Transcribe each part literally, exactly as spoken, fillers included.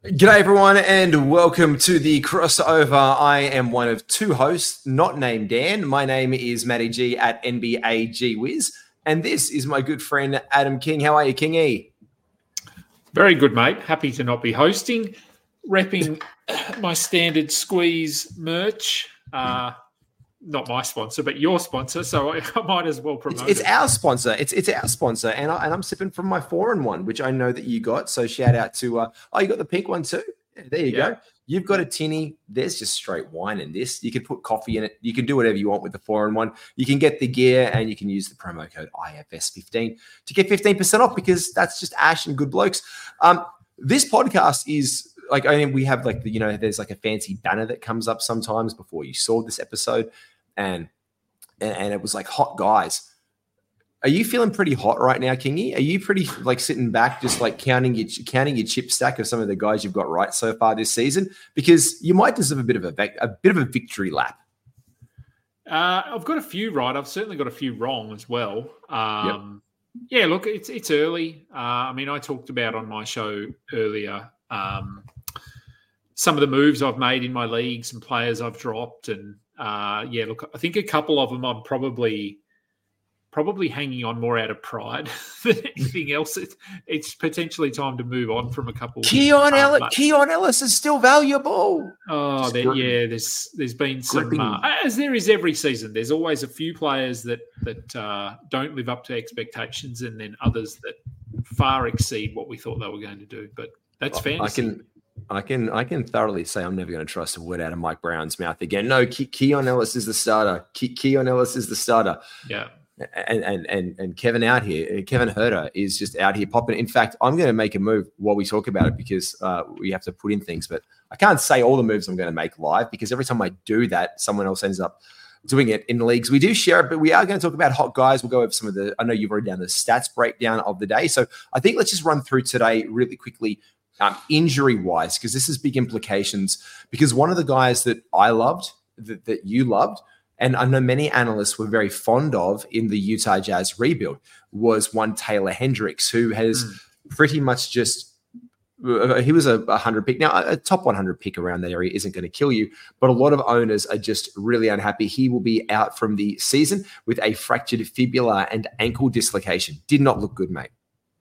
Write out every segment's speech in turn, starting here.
G'day everyone and welcome to the crossover. I am one of two hosts, not named Dan. My name is Matty G at N B A G Wiz, and this is my good friend Adam King. How are you, Kingy? Very good, mate. Happy to not be hosting. Repping my standard squeeze merch. Uh, not my sponsor, but your sponsor, so I, I might as well promote it's, it's it. our sponsor. It's it's our sponsor, and, I, and I'm sipping from my four in one, which I know that you got. So shout out to, uh, oh, you got the pink one too? Yeah, there you yeah. go. You've got a tinny. There's just straight wine in this. You can put coffee in it. You can do whatever you want with the four in one. You can get the gear, and you can use the promo code I F S fifteen to get fifteen percent off, because that's just Ash and good blokes. Um, this podcast is like, I mean, we have like the, you know, there's like a fancy banner that comes up sometimes before you saw this episode. And, and and it was like hot guys. Are you feeling pretty hot right now, Kingy? Are you pretty like sitting back, just like counting your counting your chip stack of some of the guys you've got right so far this season? Because you might deserve a bit of a a bit of a victory lap. Uh, I've got a few right. I've certainly got a few wrong as well. Um, yep. Yeah, look, it's it's early. Uh, I mean, I talked about on my show earlier um, some of the moves I've made in my leagues and players I've dropped, and Uh, yeah, look, I think a couple of them I'm probably probably hanging on more out of pride than anything else. It, it's potentially time to move on from a couple. Keon, um, Ellis, Keon Ellis is still valuable. Oh, there, yeah, there's there's been some, uh, as there is every season. There's always a few players that that uh, don't live up to expectations, and then others that far exceed what we thought they were going to do. But that's I, fantasy. I can. I can I can thoroughly say I'm never going to trust a word out of Mike Brown's mouth again. No, Ke- Keon Ellis is the starter. Ke- Keon Ellis is the starter. Yeah. And, and and and Kevin out here, Kevin Herter is just out here popping. In fact, I'm going to make a move while we talk about it, because uh, we have to put in things. But I can't say all the moves I'm going to make live, because every time I do that, someone else ends up doing it in leagues. We do share it, but we are going to talk about hot guys. We'll go over some of the, I know you've already done the stats breakdown of the day. So I think let's just run through today really quickly. Um, injury-wise, because this has big implications, because one of the guys that I loved, that, that you loved, and I know many analysts were very fond of in the Utah Jazz rebuild, was one Taylor Hendricks, who has mm. pretty much just, uh, he was a one hundred pick. Now, a top one hundred pick around that area isn't going to kill you, but a lot of owners are just really unhappy. He will be out from the season with a fractured fibula and ankle dislocation. Did not look good, mate.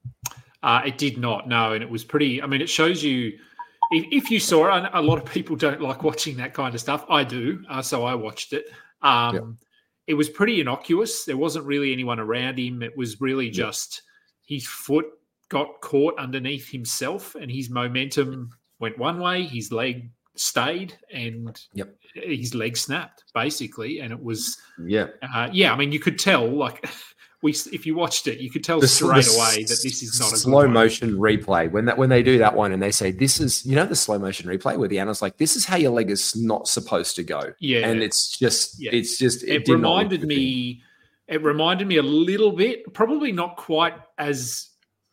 Uh, it did not, no, and it was pretty. I mean, it shows you, if, if you saw it, a lot of people don't like watching that kind of stuff. I do, uh, so I watched it. Um, yep. It was pretty innocuous. There wasn't really anyone around him. It was really just yep. his foot got caught underneath himself, and his momentum went one way, his leg stayed, and yep. his leg snapped, basically. And it was, yeah, uh, yeah. I mean, you could tell, like. We, if you watched it, you could tell the, straight the, away that this is not a slow good motion replay. When that when they do that one and they say this is, you know, the slow motion replay where the analyst's like, this is how your leg is not supposed to go. Yeah, and it's just, yeah. it's just. It, it reminded me. It reminded me a little bit, probably not quite as,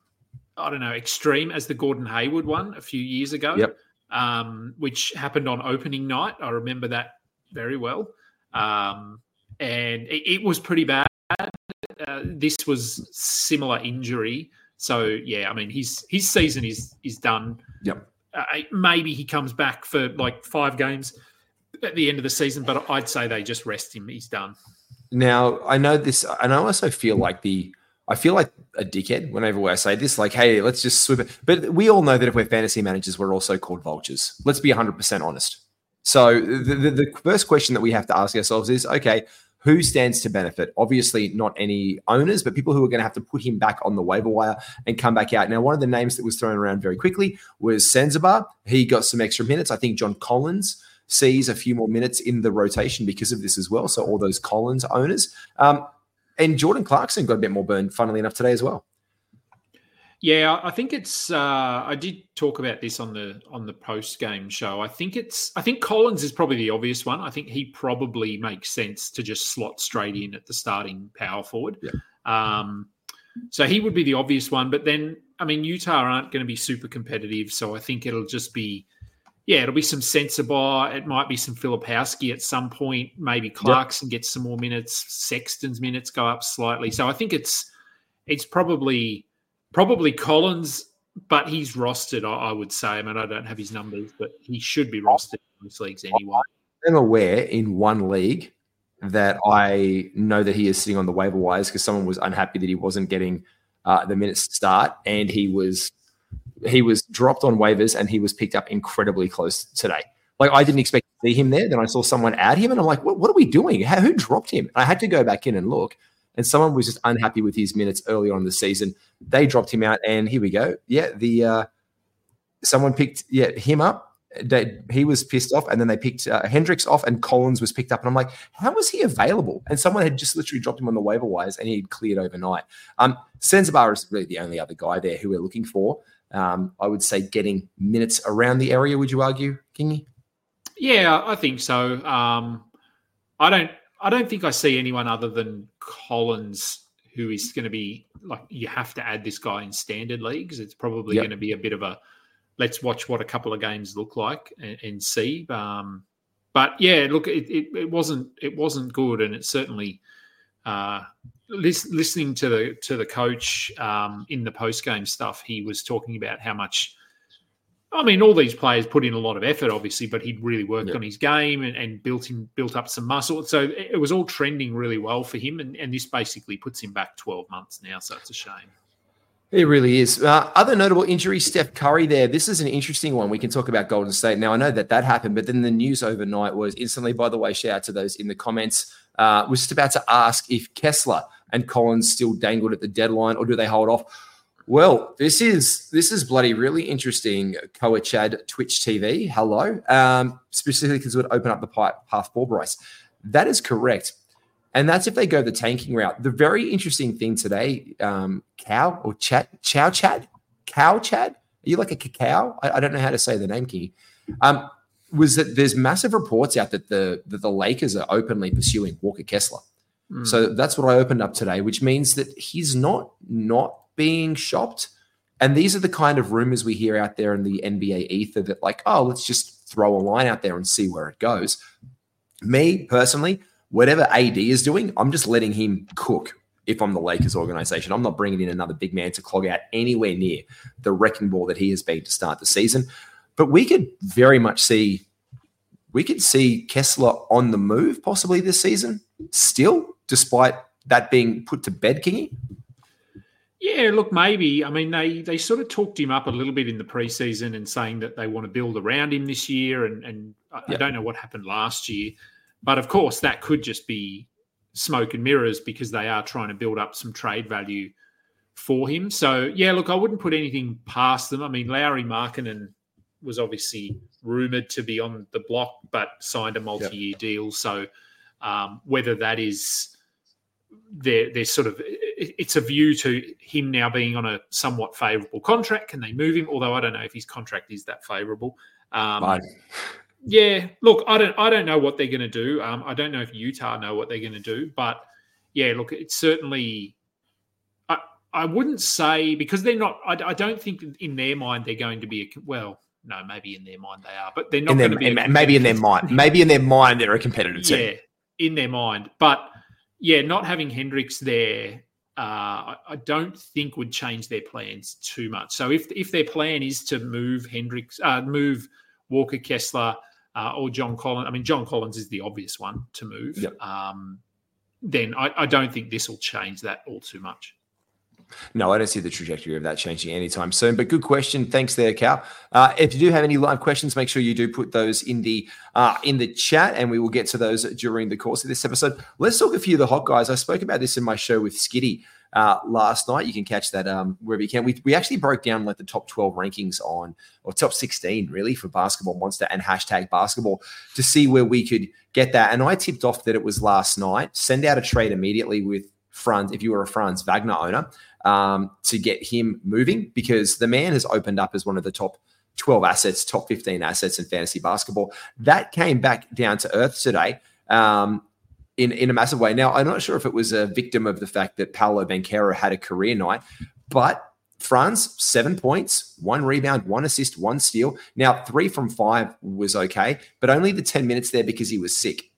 I don't know, extreme as the Gordon Hayward one a few years ago. Yep. Um, which happened on opening night. I remember that very well, um, and it, it was pretty bad. Uh, this was similar injury, so yeah. I mean, his his season is is done. Yep. Uh, maybe he comes back for like five games at the end of the season, but I'd say they just rest him. He's done. Now I know this, and I also feel like the I feel like a dickhead whenever I say this. Like, hey, let's just sweep it. But we all know that if we're fantasy managers, we're also called vultures. Let's be one hundred percent honest. So the, the the first question that we have to ask ourselves is, okay, who stands to benefit? Obviously not any owners, but people who are going to have to put him back on the waiver wire and come back out. Now, one of the names that was thrown around very quickly was Sensabaugh. He got some extra minutes. I think John Collins sees a few more minutes in the rotation because of this as well. So all those Collins owners. Um, and Jordan Clarkson got a bit more burn, funnily enough, today as well. Yeah, I think it's. Uh, I did talk about this on the on the post game show. I think it's. I think Collins is probably the obvious one. I think he probably makes sense to just slot straight in at the starting power forward. Yeah. Um, so he would be the obvious one. But then, I mean, Utah aren't going to be super competitive, so I think it'll just be. Yeah, it'll be some Sensabaugh. It might be some Filipowski at some point. Maybe Clarkson yep. gets some more minutes. Sexton's minutes go up slightly. So I think it's it's probably. Probably Collins but he's rostered, I, I would say. I mean, I don't have his numbers, but he should be rostered in most leagues anyway. I'm aware in one league that I know that he is sitting on the waiver wires because someone was unhappy that he wasn't getting uh, the minutes to start, and he was he was dropped on waivers and he was picked up incredibly close today. Like, I didn't expect to see him there. Then I saw someone add him, and I'm like, what, what are we doing? How, who dropped him? I had to go back in and look, and someone was just unhappy with his minutes early on in the season. They dropped him out, and here we go. Yeah, the uh, someone picked yeah him up. They, he was pissed off, and then they picked uh, Hendricks off, and Collins was picked up. And I'm like, how was he available? And someone had just literally dropped him on the waiver wires, and he'd cleared overnight. Um, Senzabar is really the only other guy there who we're looking for. Um, I would say getting minutes around the area. Would you argue, Kingy? Yeah, I think so. Um, I don't. I don't think I see anyone other than Collins who is going to be like, you have to add this guy in standard leagues. It's probably yep. going to be a bit of a let's watch what a couple of games look like and, and see. Um, but yeah, look, it, it, it wasn't it wasn't good, and it's certainly uh, lis- listening to the to the coach um, in the post game stuff. He was talking about how much. I mean, all these players put in a lot of effort, obviously, but he'd really worked yeah. on his game and, and built him, built up some muscle. So it, it was all trending really well for him, and, and this basically puts him back twelve months now, so it's a shame. It really is. Uh, other notable injuries, Steph Curry there. This is an interesting one. We can talk about Golden State. Now, I know that that happened, but then the news overnight was instantly, by the way, shout out to those in the comments, uh, was just about to ask if Kessler and Collins still dangled at the deadline, or do they hold off? Well, this is this is bloody really interesting. Koa Chad Twitch T V, hello. Um, specifically because it would open up the path for Bryce. That is correct. And that's if they go the tanking route. The very interesting thing today, um, Cow or Chad, Chow Chad, Cow Chad, are you like a cacao? I, I don't know how to say the name, Kingy. Um, was that there's massive reports out that the that the Lakers are openly pursuing Walker Kessler. Mm. So that's what I opened up today, which means that he's not not being shopped. And these are the kind of rumors we hear out there in the N B A ether that like, oh, let's just throw a line out there and see where it goes. Me personally, whatever A D is doing, I'm just letting him cook if I'm the Lakers organization. I'm not bringing in another big man to clog out anywhere near the wrecking ball that he has been to start the season. But we could very much see, we could see Kessler on the move possibly this season still, despite that being put to bed, Kingy. Yeah, look, maybe. I mean, they they sort of talked him up a little bit in the preseason and saying that they want to build around him this year. And, and I, yeah. I don't know what happened last year. But, of course, that could just be smoke and mirrors because they are trying to build up some trade value for him. So, yeah, look, I wouldn't put anything past them. I mean, Lauri Markkanen was obviously rumoured to be on the block but signed a multi-year yep. deal. So um, whether that is they're, they're sort of – it's a view to him now being on a somewhat favourable contract. Can they move him? Although I don't know if his contract is that favourable. Um, right. Yeah, look, I don't, I don't know what they're going to do. Um, I don't know if Utah know what they're going to do, but yeah, look, it's certainly. I, I wouldn't say because they're not. I, I don't think in their mind they're going to be a well. No, maybe in their mind they are, but they're not in going their, to be. A maybe in their mind, maybe in their mind they're a competitor too. Yeah, in their mind, but yeah, not having Hendricks there. Uh, I, I don't think would change their plans too much. So if if their plan is to move Hendricks, uh, move Walker Kessler uh, or John Collins, I mean John Collins is the obvious one to move. Yep. Um, then I, I don't think this will change that all too much. No, I don't see the trajectory of that changing anytime soon. But good question. Thanks there, Cal. Uh, if you do have any live questions, make sure you do put those in the uh, in the chat, and we will get to those during the course of this episode. Let's talk a few of the hot guys. I spoke about this in my show with Skitty uh, last night. You can catch that um, wherever you can. We we actually broke down like the top twelve rankings on, or top sixteen really for Basketball Monster and hashtag basketball to see where we could get that. And I tipped off that it was last night. Send out a trade immediately with Franz, if you were a Franz Wagner owner, um, to get him moving, because the man has opened up as one of the top twelve assets, top fifteen assets in fantasy basketball. That came back down to earth today um, in, in a massive way. Now, I'm not sure if it was a victim of the fact that Paolo Banchero had a career night, but Franz, seven points, one rebound, one assist, one steal. Now, three from five was okay, but only the ten minutes there because he was sick.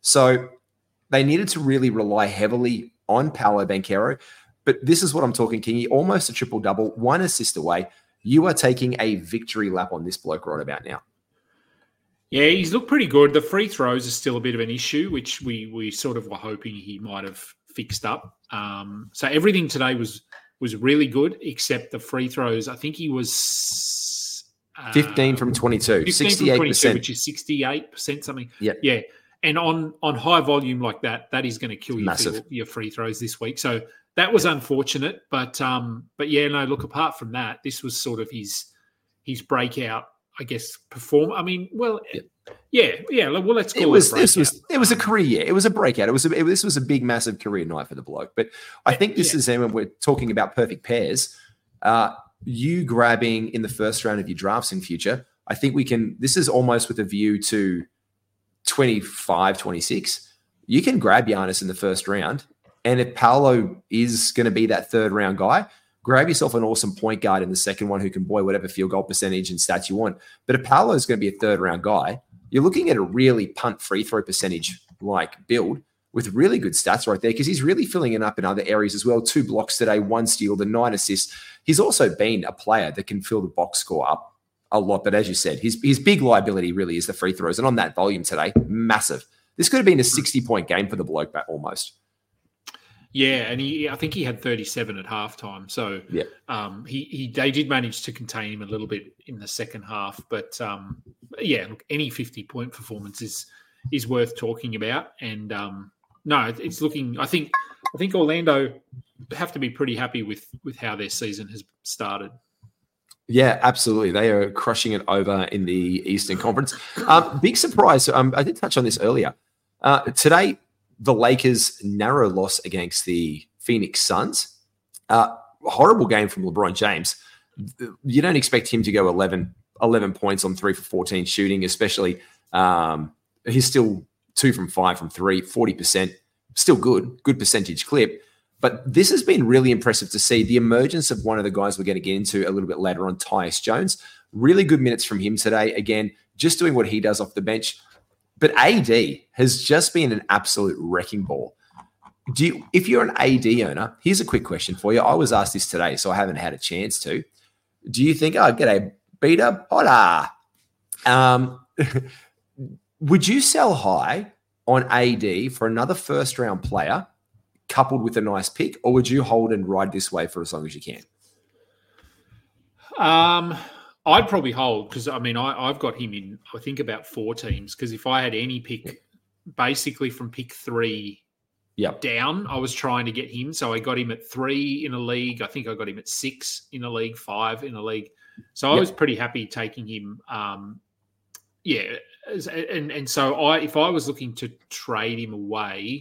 So they needed to really rely heavily on Paolo Banchero. But this is what I'm talking, Kingy, almost a triple-double, one assist away. You are taking a victory lap on this bloke right about now. Yeah, he's looked pretty good. The free throws are still a bit of an issue, which we we sort of were hoping he might have fixed up. Um, so everything today was was really good, except the free throws. I think he was uh, fifteen from twenty-two, sixty-eight percent, which is sixty-eight percent something. Yeah, yeah. And on on high volume like that, that is going to kill you Massive. for your free throws this week. So that was unfortunate, but um, but yeah, no. Look, apart from that, this was sort of his his breakout. I guess perform. I mean, well, yeah, yeah. yeah well, let's call it. Was, it this was it was a career year. It was a breakout. It was a, it, this was a big, massive career night for the bloke. But I think this yeah. is when we're talking about perfect pairs. Uh, you grabbing in the first round of your drafts in future. I think we can. This is almost with a view to twenty-five, twenty-six. You can grab Giannis in the first round, and if Paolo is going to be that third round guy, grab yourself an awesome point guard in the second one who can buoy whatever field goal percentage and stats you want. But if Paolo is going to be a third round guy, you're looking at a really punt free throw percentage like build with really good stats right there because he's really filling it up in other areas as well. Two blocks today, one steal, the nine assists. He's also been a player that can fill the box score up a lot. But as you said, his, his big liability really is the free throws. And on that volume today, massive. This could have been a sixty-point game for the bloke back almost. Yeah, and he I think he had thirty-seven at halftime. So yeah. um, he he they did manage to contain him a little bit in the second half. But um, yeah, look, any fifty-point performance is is worth talking about. And um, no, it's looking. I think I think Orlando have to be pretty happy with with how their season has started. Yeah, absolutely. They are crushing it over in the Eastern Conference. Um, big surprise. Um, I did touch on this earlier. Uh, today, the Lakers' narrow loss against the Phoenix Suns. Uh, horrible game from LeBron James. You don't expect him to go eleven, eleven points on three for fourteen shooting, especially um, he's still two from five from three, forty percent. Still good, good percentage clip. But this has been really impressive to see the emergence of one of the guys we're going to get into a little bit later on, Tyus Jones. Really good minutes from him today. Again, just doing what he does off the bench. But A D has just been an absolute wrecking ball. Do you, if you're an A D owner, here's a quick question for you. I was asked this today, so I haven't had a chance to. Do you think, oh, g'day, Beta, hola. Um, would you sell high on A D for another first-round player coupled with a nice pick, or would you hold and ride this way for as long as you can? Um. I'd probably hold because, I mean, I, I've got him in, I think, about four teams because if I had any pick, basically from pick three yep. down, I was trying to get him. So I got him at three in a league. I think I got him at six in a league, five in a league. So I yep. was pretty happy taking him. Um, yeah. And, and so I, if I was looking to trade him away,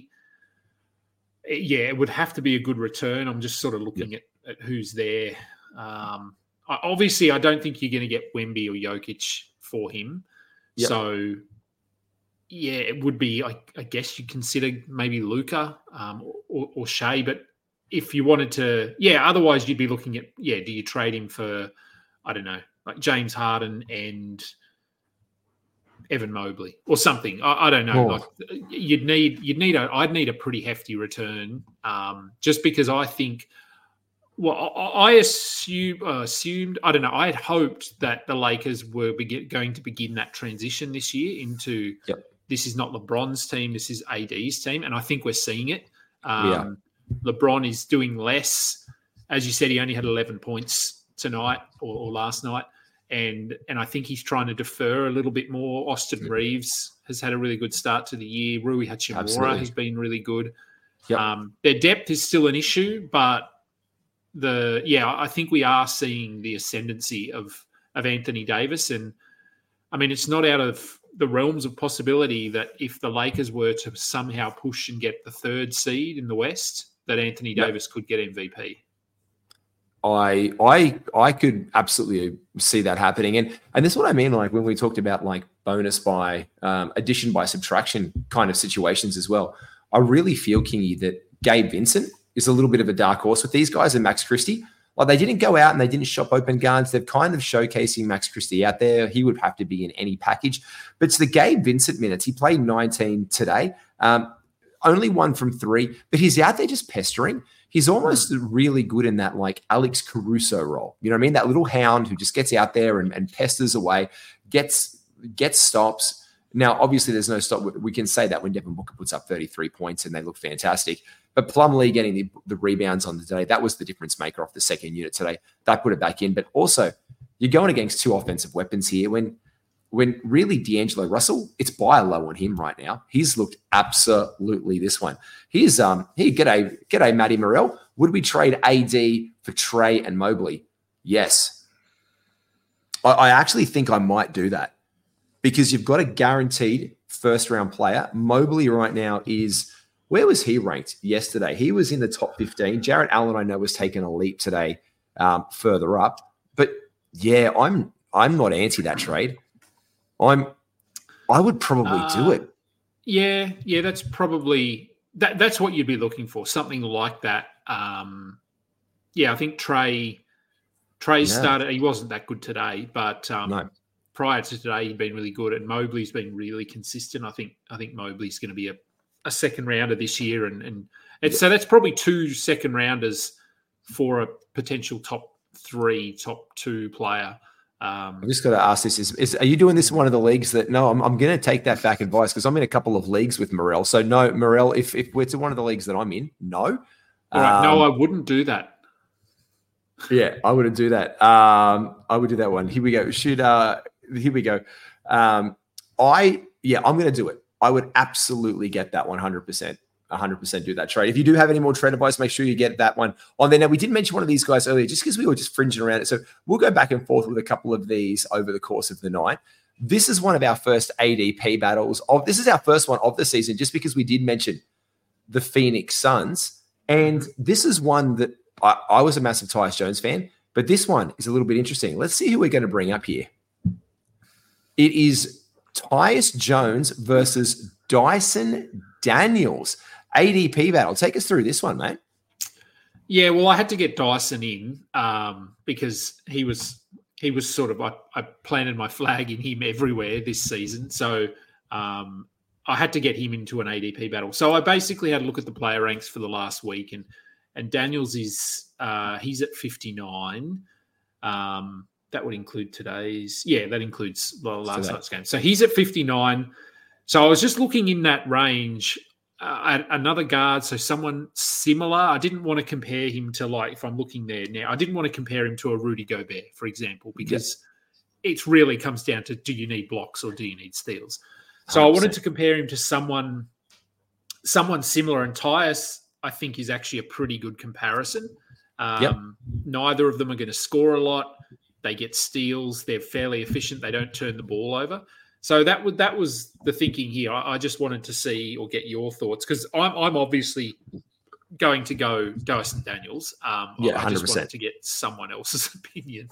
yeah, it would have to be a good return. I'm just sort of looking yep. at, at who's there. Um Obviously, I don't think you're going to get Wemby or Jokic for him. Yep. So, yeah, it would be, I, I guess you consider maybe Luka um, or, or Shea. But if you wanted to, yeah, otherwise you'd be looking at, yeah, do you trade him for, I don't know, like James Harden and Evan Mobley or something? I, I don't know. Oh. Like, you'd need, you'd need a, I'd need a pretty hefty return um, just because I think, Well, I assume, uh, assumed, I don't know, I had hoped that the Lakers were begin, going to begin that transition this year into yep. this is not LeBron's team, this is A D's team, and I think we're seeing it. Um, yeah. LeBron is doing less. As you said, he only had eleven points tonight or, or last night, and and I think he's trying to defer a little bit more. Austin mm-hmm. Reeves has had a really good start to the year. Rui Hachimura Absolutely. has been really good. Yep. Um, their depth is still an issue, but The yeah, I think we are seeing the ascendancy of of Anthony Davis, and I mean it's not out of the realms of possibility that if the Lakers were to somehow push and get the third seed in the West, that Anthony yep. Davis could get M V P. I I I could absolutely see that happening, and and this is what I mean. Like when we talked about like bonus by um, addition by subtraction kind of situations as well. I really feel, Kingy, that Gabe Vincent is a little bit of a dark horse with these guys and Max Christie. Like they didn't go out and they didn't shop open guns. They're kind of showcasing Max Christie out there. He would have to be in any package. But it's the Gabe Vincent minutes. He played nineteen today. Um, only one from three, but he's out there just pestering. He's almost really good in that like Alex Caruso role. You know what I mean? That little hound who just gets out there and, and pesters away, gets gets stops. Now, obviously, there's no stop. We can say that when Devin Booker puts up thirty-three points and they look fantastic. But Plumlee getting the, the rebounds on the day, that was the difference maker off the second unit today. That put it back in. But also, you're going against two offensive weapons here when when really D'Angelo Russell, it's buy low on him right now. He's looked absolutely this one. Here's, um, here, g'day, g'day, Matty Morrell. Would we trade A D for Trey and Mobley? Yes. I, I actually think I might do that because you've got a guaranteed first-round player. Mobley right now is, where was he ranked yesterday? He was in the top fifteen. Jarrett Allen, I know, was taking a leap today um, further up. But, yeah, I'm I'm not anti that trade. I'm, I would probably uh, do it. Yeah, yeah, that's probably that. That's what you'd be looking for, something like that. Um, yeah, I think Trey, Trey yeah. started. He wasn't that good today, but um, no. prior to today, he'd been really good, and Mobley's been really consistent. I think. I think Mobley's going to be a, a second rounder this year, and and, and yeah. so that's probably two second rounders for a potential top three, top two player. Um, I've just got to ask this: is, is are you doing this in one of the leagues that? No, I'm, I'm going to take that back advice because I'm in a couple of leagues with Morrell. So no, Morrell, if if we're to one of the leagues that I'm in, no, right, um, no, I wouldn't do that. Yeah, I wouldn't do that. Um, I would do that one. Here we go. Shoot, uh, here we go. Um, I yeah, I'm going to do it. I would absolutely get that one hundred percent. one hundred percent do that trade. If you do have any more trade advice, make sure you get that one on there. Now, we did mention one of these guys earlier just because we were just fringing around it. So we'll go back and forth with a couple of these over the course of the night. This is one of our first A D P battles. Of, this is our first one of the season just because we did mention the Phoenix Suns. And this is one that I, I was a massive Tyus Jones fan, but this one is a little bit interesting. Let's see who we're going to bring up here. It is Tyus Jones versus Dyson Daniels. A D P battle. Take us through this one, mate. Yeah, well, I had to get Dyson in um, because he was he was sort of I, I planted my flag in him everywhere this season, so um, I had to get him into an A D P battle. So I basically had a look at the player ranks for the last week, and and Daniels is uh, he's at fifty-nine. Um, that would include today's. Yeah, that includes well, last night's game. So he's at fifty-nine. So I was just looking in that range. Uh, another guard, so someone similar. I didn't want to compare him to, like, if I'm looking there now, I didn't want to compare him to a Rudy Gobert, for example, because yeah. it really comes down to, do you need blocks or do you need steals? So one hundred percent. I wanted to compare him to someone someone similar, and Tyus, I think, is actually a pretty good comparison. Um, yep. Neither of them are going to score a lot. They get steals. They're fairly efficient. They don't turn the ball over. So that would that was the thinking here. I, I just wanted to see or get your thoughts because I'm I'm obviously going to go Dyson Daniels. Um, yeah, I one hundred percent. just wanted to get someone else's opinion.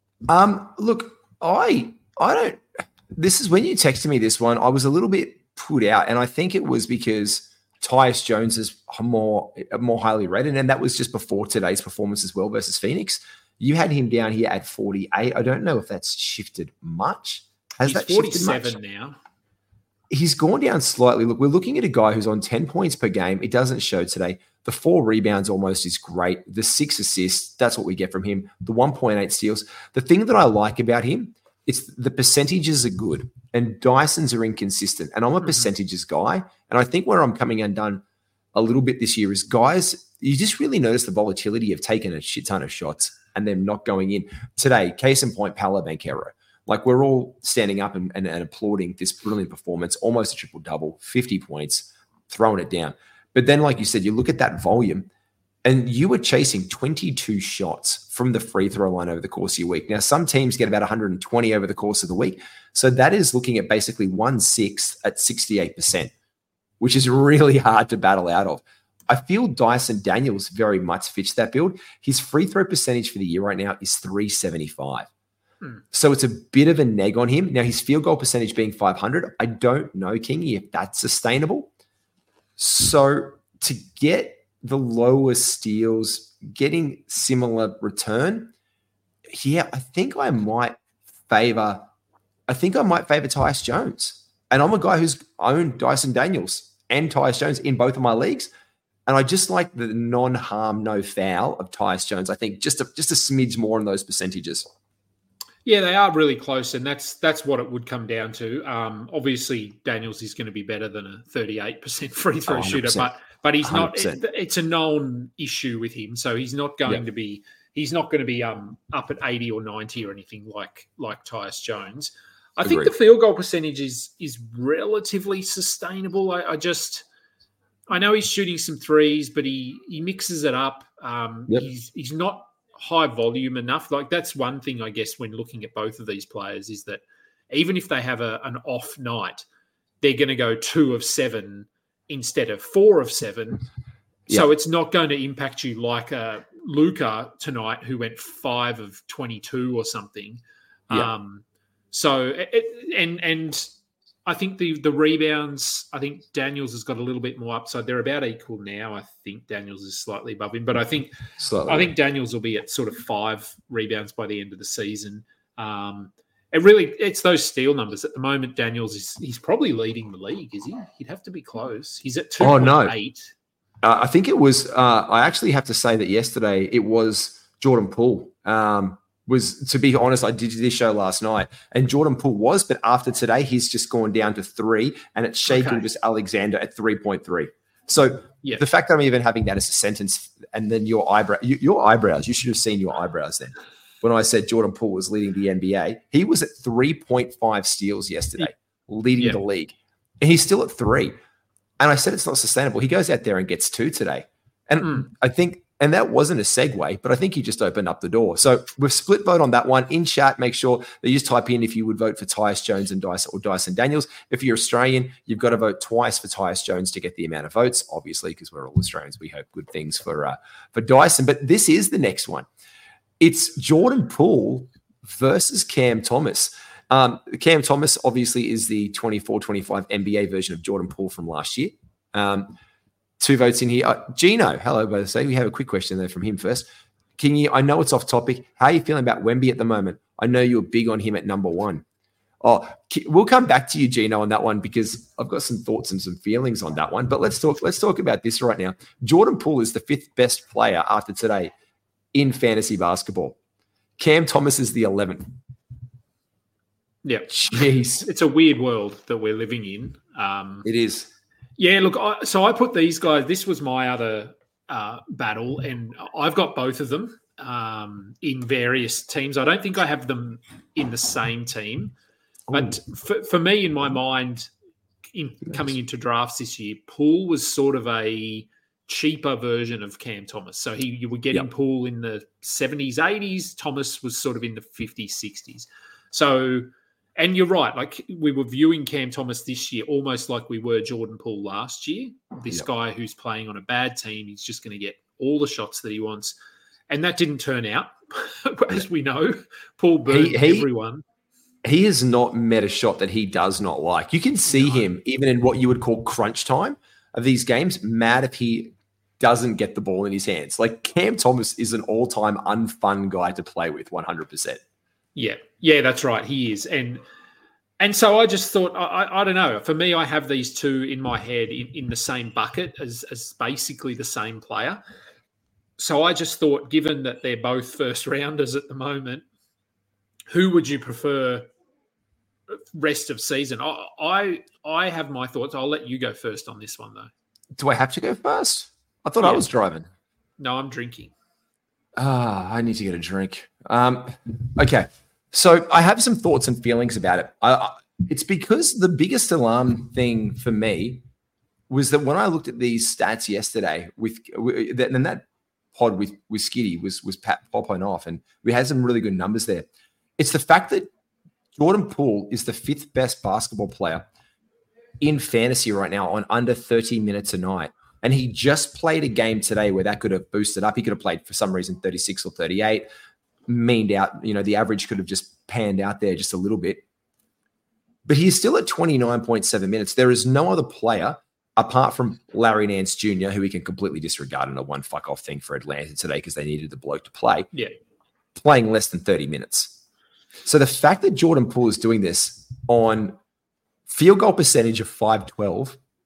Um, look, I I don't. This is when you texted me this one. I was a little bit put out, and I think it was because Tyus Jones is more more highly rated, and that was just before today's performance as well versus Phoenix. You had him down here at forty-eight. I don't know if that's shifted much. Has He's that forty-seven now. He's gone down slightly. Look, we're looking at a guy who's on ten points per game. It doesn't show today. The four rebounds almost is great. The six assists, that's what we get from him. The one point eight steals. The thing that I like about him, it's the percentages are good and Dyson's are inconsistent. And I'm a mm-hmm. percentages guy. And I think where I'm coming undone a little bit this year is guys, you just really notice the volatility of taking a shit ton of shots and them not going in. Today, case in point, Paolo Banchero. Like, we're all standing up and, and, and applauding this brilliant performance, almost a triple-double, fifty points, throwing it down. But then, like you said, you look at that volume, and you were chasing twenty-two shots from the free throw line over the course of your week. Now, some teams get about one hundred twenty over the course of the week. So that is looking at basically one-sixth at sixty-eight percent, which is really hard to battle out of. I feel Dyson Daniels very much fits that build. His free throw percentage for the year right now is three seventy-five. Hmm. So it's a bit of a neg on him. Now, his field goal percentage being five hundred, I don't know, Kingy, if that's sustainable. So to get the lower steals, getting similar return, yeah, I think I might favor, I think I might favor Tyus Jones. And I'm a guy who's owned Dyson Daniels and Tyus Jones in both of my leagues. And I just like the non-harm, no-foul of Tyus Jones. I think just a, just a smidge more on those percentages. Yeah, they are really close, and that's that's what it would come down to. Um, obviously, Daniels is going to be better than a thirty-eight percent free throw oh, shooter, but but he's not. It, it's a known issue with him, so he's not going yep. to be. He's not going to be um, up at eighty or ninety or anything like like Tyus Jones. I Agreed. think the field goal percentage is is relatively sustainable. I, I just. I know he's shooting some threes, but he he mixes it up. Um, yep. He's he's not high volume enough. Like that's one thing, I guess, when looking at both of these players is that even if they have a, an off night, they're going to go two of seven instead of four of seven. Yep. So it's not going to impact you like a Luka tonight who went five of twenty-two or something. Yep. Um, so it, and and. I think the the rebounds, I think Daniels has got a little bit more upside. They're about equal now. I think Daniels is slightly above him, but I think slightly. I think Daniels will be at sort of five rebounds by the end of the season. Um, it really, it's those steal numbers. At the moment, Daniels is he's probably leading the league, is he? He'd have to be close. He's at two point eight. Oh, no. Uh, I think it was, uh, I actually have to say that yesterday it was Jordan Poole. Um was, to be honest, I did this show last night, and Jordan Poole was, but after today, he's just gone down to three, and it's Shai Gilgeous-Alexander at three point three. So yeah. the fact that I'm even having that as a sentence, and then your eyebrow, your eyebrows, you should have seen your eyebrows then. When I said Jordan Poole was leading the N B A, he was at three point five steals yesterday, leading yeah. the league, and he's still at three. And I said it's not sustainable. He goes out there and gets two today, and mm. I think. And that wasn't a segue, but I think he just opened up the door. So we've split vote on that one. In chat, make sure that you just type in if you would vote for Tyus Jones and Dyson or Dyson Daniels. If you're Australian, you've got to vote twice for Tyus Jones to get the amount of votes, obviously, because we're all Australians. We hope good things for uh, for Dyson. But this is the next one. It's Jordan Poole versus Cam Thomas. Um, Cam Thomas, obviously, is the twenty-four twenty-five N B A version of Jordan Poole from last year. Um Two votes in here. Uh, Gino, hello, by the way. We have a quick question there from him first. Can you, I know it's off topic. How are you feeling about Wemby at the moment? I know you're big on him at number one. Oh, we'll come back to you, Gino, on that one because I've got some thoughts and some feelings on that one. But let's talk, let's talk about this right now. Jordan Poole is the fifth best player after today in fantasy basketball. Cam Thomas is the eleventh. Yeah. Jeez. It's a weird world that we're living in. Um, it is. Yeah, look, I, so I put these guys, this was my other uh, battle, and I've got both of them um, in various teams. I don't think I have them in the same team. But for, for me, in my mind, in coming into drafts this year, Poole was sort of a cheaper version of Cam Thomas. So he you were getting yep. Poole in the seventies, eighties. Thomas was sort of in the fifties, sixties. So... And you're right, like we were viewing Cam Thomas this year almost like we were Jordan Poole last year. This yep. guy who's playing on a bad team, he's just going to get all the shots that he wants. And that didn't turn out, as we know. Poole burned he, he, everyone. He has not met a shot that he does not like. You can see no. him, even in what you would call crunch time of these games, mad if he doesn't get the ball in his hands. Like Cam Thomas is an all-time unfun guy to play with, one hundred percent. Yeah, yeah, that's right. He is, and and so I just thought, I, I don't know. For me, I have these two in my head in, in the same bucket as as basically the same player. So I just thought, given that they're both first rounders at the moment, who would you prefer rest of season? I I, I have my thoughts. I'll let you go first on this one, though. Do I have to go first? I thought yeah. I was driving. No, I'm drinking. Ah, I need to get a drink. Um, okay. So I have some thoughts and feelings about it. I, I, it's because the biggest alarm thing for me was that when I looked at these stats yesterday, with and that pod with with Skitty was was popping off, and we had some really good numbers there. It's the fact that Jordan Poole is the fifth best basketball player in fantasy right now on under thirty minutes a night. And he just played a game today where that could have boosted up. He could have played, for some reason, thirty-six or thirty-eight, meaned out. You know, the average could have just panned out there just a little bit. But he's still at twenty-nine point seven minutes. There is no other player, apart from Larry Nance Junior, who we can completely disregard in a one fuck-off thing for Atlanta today because they needed the bloke to play, yeah, playing less than thirty minutes. So the fact that Jordan Poole is doing this on field goal percentage of five twelve,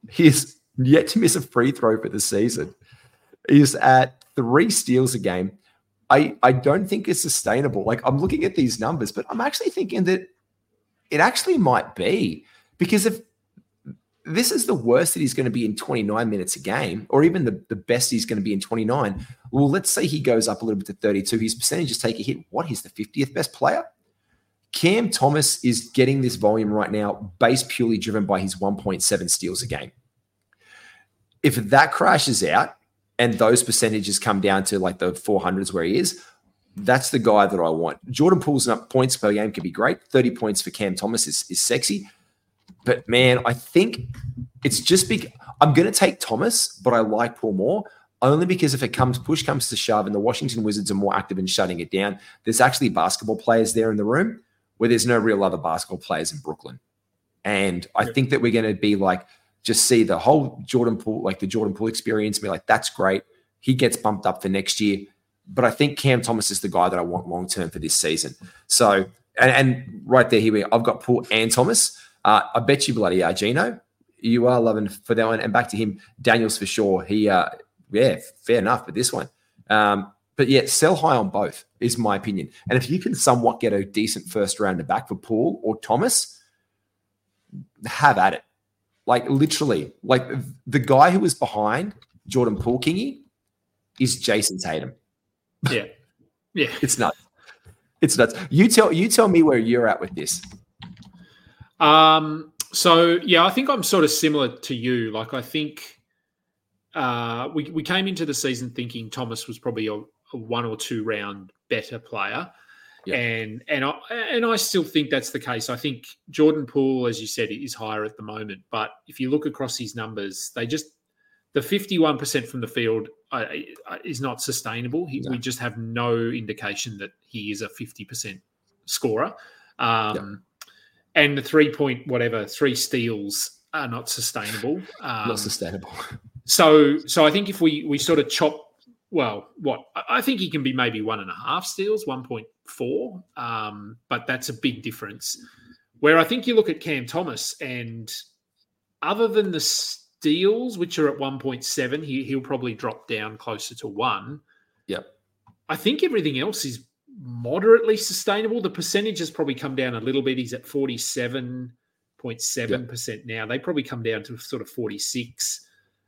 He's yet to miss a free throw for the season. He's at three steals a game. I, I don't think it's sustainable. Like, I'm looking at these numbers, but I'm actually thinking that it actually might be, because if this is the worst that he's going to be in twenty-nine minutes a game, or even the, the best he's going to be in twenty-nine, well, let's say he goes up a little bit to thirty-two. His percentages take a hit. What? He's the fiftieth best player? Cam Thomas is getting this volume right now based purely driven by his one point seven steals a game. If that crashes out and those percentages come down to like the four hundreds where he is, that's the guy that I want. Jordan Poole's up points per game can be great. thirty points for Cam Thomas is, is sexy. But, man, I think it's just big. I'm going to take Thomas, but I like Poole more, only because if it comes push comes to shove and the Washington Wizards are more active in shutting it down, there's actually basketball players there in the room where there's no real other basketball players in Brooklyn. And I yeah. think that we're going to be like, just see the whole Jordan Poole, like the Jordan Poole experience, be like, that's great. He gets bumped up for next year. But I think Cam Thomas is the guy that I want long-term for this season. So, and, and right there, here we are. I've got Poole and Thomas. Uh, I bet you bloody are, Gino. You are loving for that one. And back to him, Daniels for sure. He, uh, yeah, fair enough for this one. Um, but yeah, sell high on both is my opinion. And if you can somewhat get a decent first rounder back for Poole or Thomas, have at it. Like literally, like the guy who was behind Jordan Poole, Kingy, is Jason Tatum. Yeah, yeah, it's nuts. It's nuts. You tell you tell me where you're at with this. Um. So yeah, I think I'm sort of similar to you. Like I think uh, we we came into the season thinking Thomas was probably a, a one or two round better player. Yeah. And and I and I still think that's the case. I think Jordan Poole, as you said, is higher at the moment. But if you look across his numbers, they just the fifty-one percent from the field uh, is not sustainable. He, no. We just have no indication that he is a fifty percent scorer. Um, yeah. And the three point whatever three steals are not sustainable. Um, not sustainable. So so I think if we we sort of chop. Well, what I think he can be maybe one and a half steals, one point four, um, but that's a big difference. Where I think you look at Cam Thomas, and other than the steals, which are at one point seven, he, he'll probably drop down closer to one. Yep. I think everything else is moderately sustainable. The percentage has probably come down a little bit. He's at forty-seven point seven percent yep. now. They probably come down to sort of forty-six.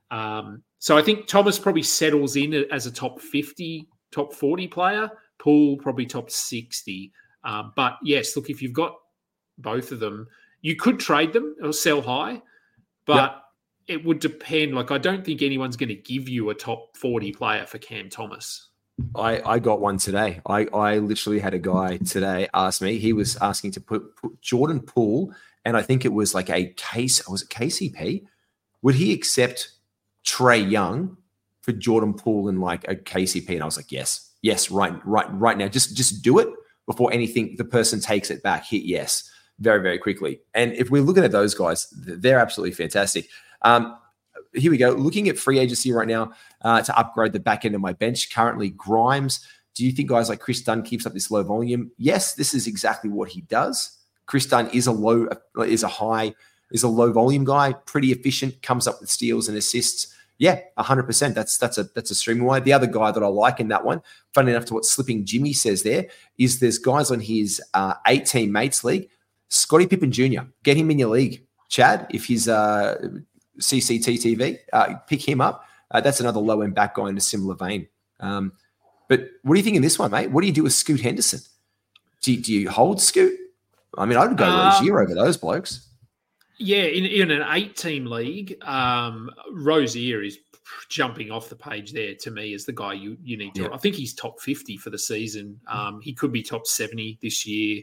Um, so I think Thomas probably settles in as a top fifty, top forty player. Poole probably top sixty. Um, but yes, look, if you've got both of them, you could trade them or sell high, but yep. it would depend. Like, I don't think anyone's going to give you a top forty player for Cam Thomas. I, I got one today. I, I literally had a guy today ask me, he was asking to put, put Jordan Poole, and I think it was like a case, was it K C P? Would he accept Trae Young for Jordan Poole and like a K C P? And I was like, yes, yes, right, right, right now. Just, just do it before anything, the person takes it back. Hit yes very, very quickly. And if we're looking at those guys, they're absolutely fantastic. Um, here we go. Looking at free agency right now uh, to upgrade the back end of my bench. Currently, Grimes. Do you think guys like Chris Dunn keeps up this low volume? Yes, this is exactly what he does. Chris Dunn is a low, is a high, is a low volume guy, pretty efficient, comes up with steals and assists. Yeah, one hundred percent. That's that's a that's a streaming way. The other guy that I like in that one, funny enough to what Slipping Jimmy says there, is there's guys on his uh, eight-team mates league. Scottie Pippen Junior, get him in your league. Chad, if he's uh, C C T T V, uh, pick him up. Uh, that's another low-end back guy in a similar vein. Um, but what do you think in this one, mate? What do you do with Scoot Henderson? Do you, do you hold Scoot? I mean, I would go um, Rozier over those blokes. Yeah, in, in an eight-team league, um, Rozier is jumping off the page there to me as the guy you, you need to. Yeah. I think he's top fifty for the season. Um, he could be top seventy this year.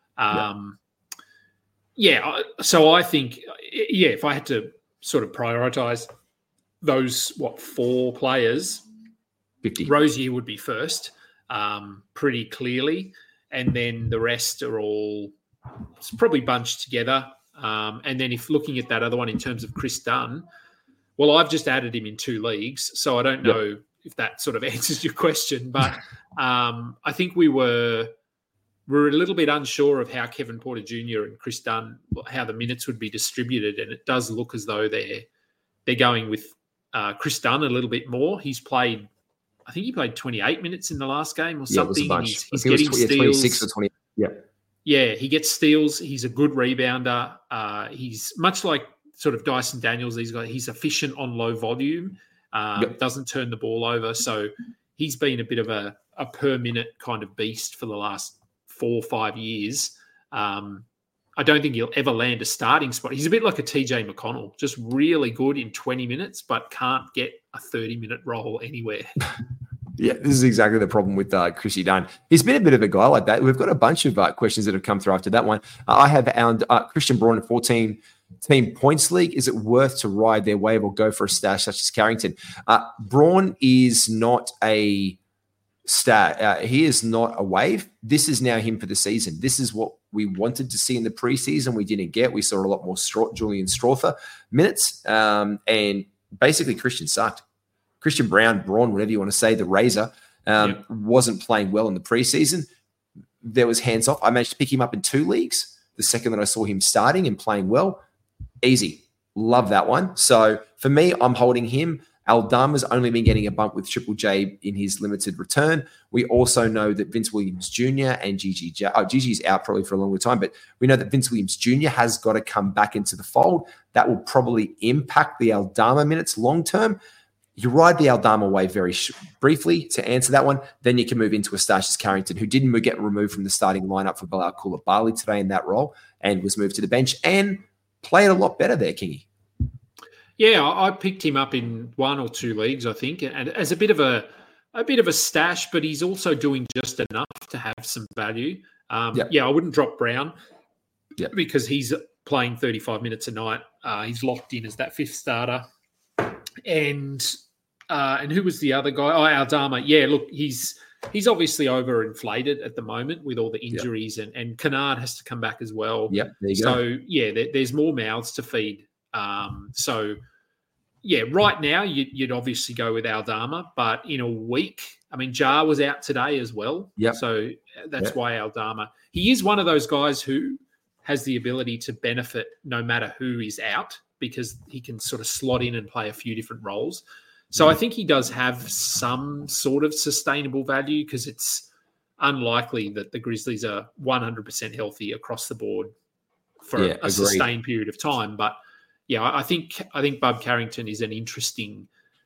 Um, yeah. yeah, so I think, yeah, if I had to sort of prioritize those, what, four players, fifty. Rozier would be first, um, pretty clearly. And then the rest are all it's probably bunched together. Um, and then if looking at that other one in terms of Chris Dunn, well, I've just added him in two leagues, so I don't know yep. if that sort of answers your question. But um, I think we were we were a little bit unsure of how Kevin Porter Junior and Chris Dunn, how the minutes would be distributed, and it does look as though they're they're going with uh, Chris Dunn a little bit more. He's played, I think he played twenty-eight minutes in the last game or Yeah, it was a something. bunch. He's, I he's think it was getting tw- yeah, steals. twenty-six or twenty. Yeah. Yeah, he gets steals. He's a good rebounder. Uh, he's much like sort of Dyson Daniels. He's got he's efficient on low volume. Um, Yep. Doesn't turn the ball over. So he's been a bit of a, a per minute kind of beast for the last four or five years. Um, I don't think he'll ever land a starting spot. He's a bit like a T J McConnell, just really good in twenty minutes, but can't get a thirty minute role anywhere. Yeah, this is exactly the problem with uh, Chrissy Dunn. He's been a bit of a guy like that. We've got a bunch of uh, questions that have come through after that one. Uh, I have found uh, Christian Braun in fourteen team points league. Is it worth to ride their wave or go for a stash such as Carrington? Uh, Braun is not a stat. Uh, he is not a wave. This is now him for the season. This is what we wanted to see in the preseason. We didn't get. We saw a lot more Stra- Julian Strother minutes, um, and basically Christian sucked. Christian Brown, Braun, whatever you want to say, the Razor, um, Yep. wasn't playing well in the preseason. There was hands off. I managed to pick him up in two leagues. The second that I saw him starting and playing well, easy. Love that one. So for me, I'm holding him. Aldama's only been getting a bump with Triple J in his limited return. We also know that Vince Williams Junior and Gigi, J- oh, Gigi's out probably for a longer time, but we know that Vince Williams Junior has got to come back into the fold. That will probably impact the Aldama minutes long term. You ride the Aldama wave very sh- briefly to answer that one. Then you can move into Eustachius Carrington, who didn't get removed from the starting lineup for Bilal Koulibaly today in that role and was moved to the bench and played a lot better there, Kingy. Yeah, I I picked him up in one or two leagues, I think, and as a bit of a a bit of a stash, but he's also doing just enough to have some value. Um, Yep. Yeah, I wouldn't drop Brown Yep. because he's playing thirty-five minutes a night. Uh, he's locked in as that fifth starter. And uh, and who was the other guy? Oh, Aldama. Yeah, look, he's he's obviously overinflated at the moment with all the injuries, and, and Kennard has to come back as well. Yep, there you so, go. yeah, there, there's more mouths to feed. Um, so, yeah, right now you, you'd obviously go with Aldama, but in a week, I mean, Jar was out today as well. Yep. So that's Yep. why Aldama. He is one of those guys who has the ability to benefit no matter who is out because he can sort of slot in and play a few different roles. So I think he does have some sort of sustainable value because it's unlikely that the Grizzlies are one hundred percent healthy across the board for Yeah, a agreed. sustained period of time. But yeah, I I think I think Bub Carrington is an interesting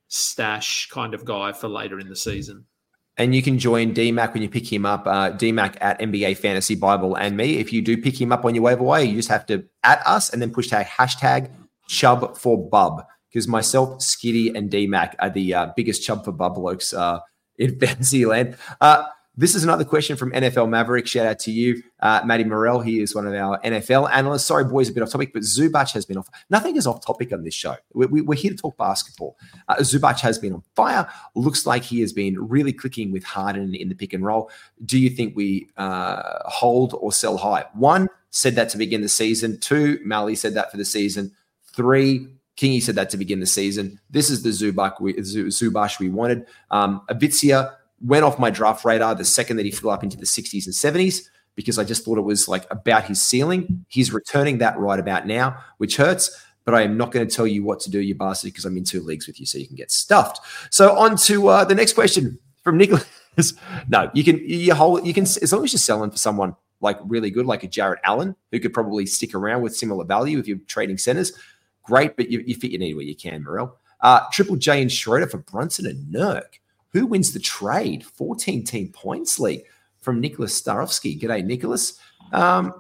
stash kind of guy for later in the season. And you can join D MAC when you pick him up, uh, D MAC at N B A Fantasy Bible and me. If you do pick him up on your waiver wire, you just have to at us and then push tag hashtag Chubb for Bub. Because myself, Skitty, and D MAC are the uh, biggest Chubb for Bub blokes uh, in fantasy land. Uh, this is another question from N F L Maverick. Shout out to you, uh, Matty Morrell. He is one of our N F L analysts. Sorry, boys, a bit off topic, but Zubac has been off. Nothing is off topic on this show. We, we, we're here to talk basketball. Uh, Zubac has been on fire. Looks like he has been really clicking with Harden in the pick and roll. Do you think we uh, hold or sell high? One, said that to begin the season. Two, Mally said that for the season. Three, Kingy said that to begin the season. This is the Zubac we, Zubac we wanted. Um, Avicii went off my draft radar the second that he flew up into the sixties and seventies because I just thought it was like about his ceiling. He's returning that right about now, which hurts, but I am not going to tell you what to do, you bastard, because I'm in two leagues with you so you can get stuffed. So on to uh, the next question from Nicholas. No, you can, you hold, you can, as long as you're selling for someone like really good, like a Jarrett Allen, who could probably stick around with similar value if you're trading centers. Great, but you, you fit your need where you can, Morel. Uh, Triple J and Schroeder for Brunson and Nurk. Who wins the trade? fourteen-team points league from Nicholas Starofsky. G'day, Nicholas. Um,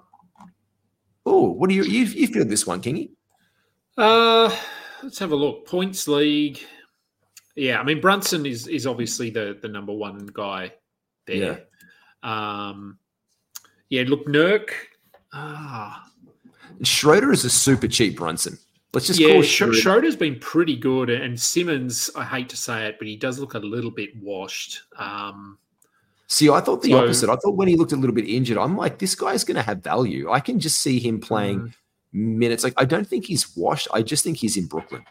oh, what do you, you you feel this one, Kingy? Uh, let's have a look. Points league. Yeah, I mean Brunson is is obviously the the number one guy there. Yeah. Um, yeah. Look, Nurk. Ah, Schroeder is a super cheap Brunson. Let's just yeah, call Schroeder. Schroeder. Schroeder's been pretty good, and Simmons. I hate to say it, but he does look a little bit washed. Um, See, I thought the so, opposite. I thought when he looked a little bit injured, I'm like, this guy's going to have value. I can just see him playing mm. minutes. Like, I don't think he's washed. I just think he's in Brooklyn.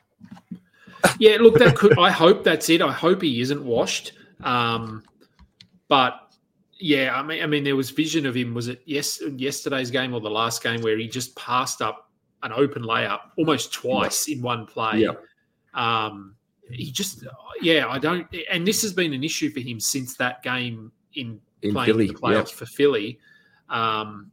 Yeah, look, that could. I hope that's it. I hope he isn't washed. Um, but yeah, I mean, I mean, there was vision of him. Was it yes yesterday's game or the last game where he just passed up an open layup almost twice yep. in one play? Yep. Um, he just, yeah, I don't, and this has been an issue for him since that game in, in playing Philly, in the playoffs yeah. for Philly. Um,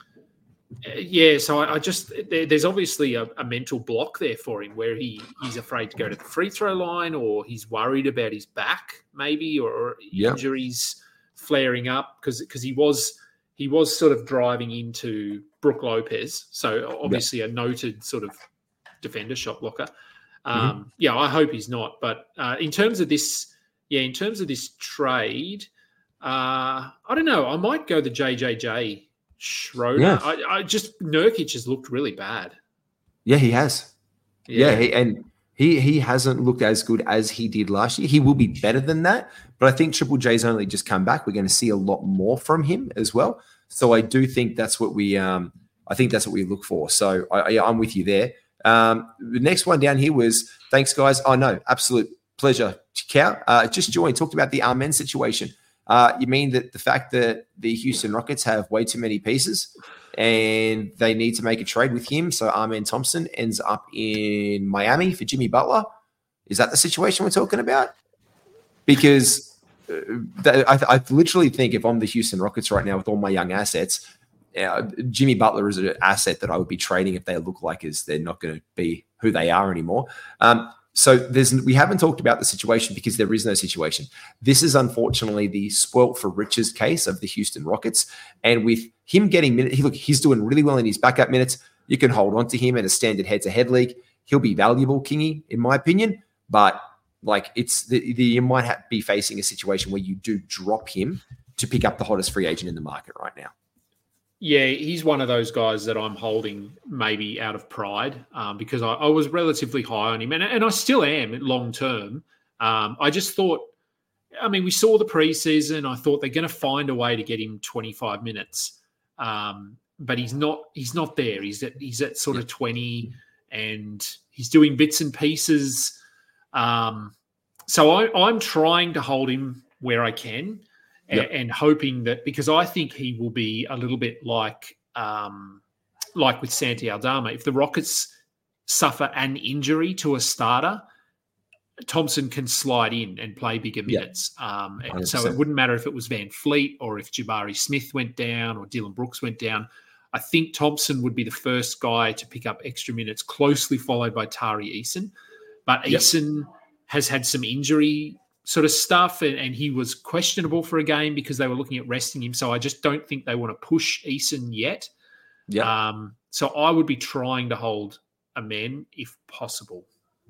yeah, so I, I just there, there's obviously a, a mental block there for him where he he's afraid to go to the free throw line, or he's worried about his back maybe, or yeah. injuries flaring up because because he was he was sort of driving into Brook Lopez, so obviously yeah. a noted sort of defender, shot blocker. Um, mm-hmm. Yeah, I hope he's not. But uh, in terms of this, yeah, in terms of this trade, uh, I don't know. I might go the J J J. Schroeder. Yeah. I, I just Nurkic has looked really bad. Yeah, he has. Yeah, Yeah, he, and he he hasn't looked as good as he did last year. He will be better than that, but I think Triple J's only just come back. We're going to see a lot more from him as well. So I do think that's what we um I think that's what we look for. So I, yeah, I'm with you there. Um, the next one down here was thanks guys. Oh no, absolute pleasure. Cow, uh, just joined. Talked about the Amen situation. Uh, you mean that the fact that the Houston Rockets have way too many pieces and they need to make a trade with him, so Amen Thompson ends up in Miami for Jimmy Butler? Is that the situation we're talking about? Because uh, th- I, th- I literally think if I'm the Houston Rockets right now with all my young assets, uh, Jimmy Butler is an asset that I would be trading if they look like as they're not going to be who they are anymore. Um, So there's we haven't talked about the situation because there is no situation. This is unfortunately the spoilt for riches case of the Houston Rockets. And with him getting minutes, he, look, he's doing really well in his backup minutes. You can hold on to him in a standard head-to-head league. He'll be valuable, Kingy, in my opinion. But like it's the, the you might have, be facing a situation where you do drop him to pick up the hottest free agent in the market right now. Yeah, he's one of those guys that I'm holding maybe out of pride um, because I, I was relatively high on him, and, and I still am long term. Um, I just thought, I mean, we saw the preseason. I thought they're going to find a way to get him twenty-five minutes, um, but he's not. He's not there. He's at he's at sort of twenty, and he's doing bits and pieces. Um, so I, I'm trying to hold him where I can. Yep. And hoping that because I think he will be a little bit like um, like with Santi Aldama. If the Rockets suffer an injury to a starter, Thompson can slide in and play bigger minutes. Yep. Um, and so it wouldn't matter if it was Van Fleet or if Jabari Smith went down or Dylan Brooks went down. I think Thompson would be the first guy to pick up extra minutes, closely followed by Tari Eason. But yep. Eason has had some injury sort of stuff, and, and he was questionable for a game because they were looking at resting him. So I just don't think they want to push Eason yet. Yeah. Um, so I would be trying to hold Amen if possible.